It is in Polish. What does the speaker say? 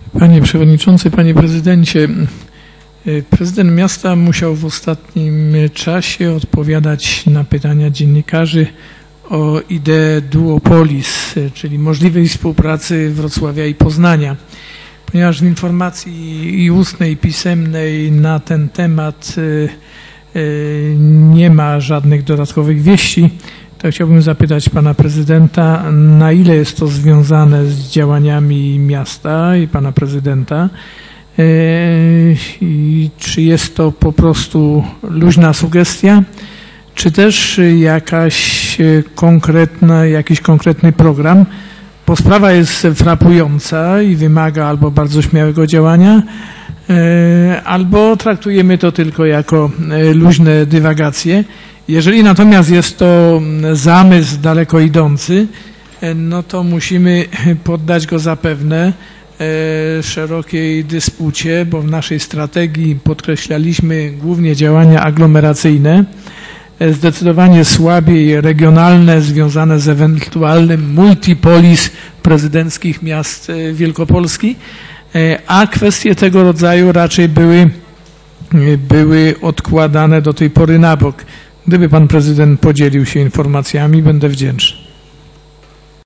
Panie Przewodniczący, Panie Prezydencie, prezydent miasta musiał w ostatnim czasie odpowiadać na pytania dziennikarzy o ideę duopolis, czyli możliwej współpracy Wrocławia i Poznania. Ponieważ w informacji i ustnej, i pisemnej na ten temat nie ma żadnych dodatkowych wieści, to chciałbym zapytać pana prezydenta, na ile jest to związane z działaniami miasta i pana prezydenta i czy jest to po prostu luźna sugestia, czy też jakiś konkretny program, bo sprawa jest frapująca i wymaga albo bardzo śmiałego działania, albo traktujemy to tylko jako luźne dywagacje. Jeżeli natomiast jest to zamysł daleko idący, no to musimy poddać go zapewne szerokiej dyspucie, bo w naszej strategii podkreślaliśmy głównie działania aglomeracyjne, zdecydowanie słabiej regionalne, związane z ewentualnym multipolis prezydenckich miast Wielkopolski, a kwestie tego rodzaju raczej były odkładane do tej pory na bok. Gdyby pan prezydent podzielił się informacjami, będę wdzięczny.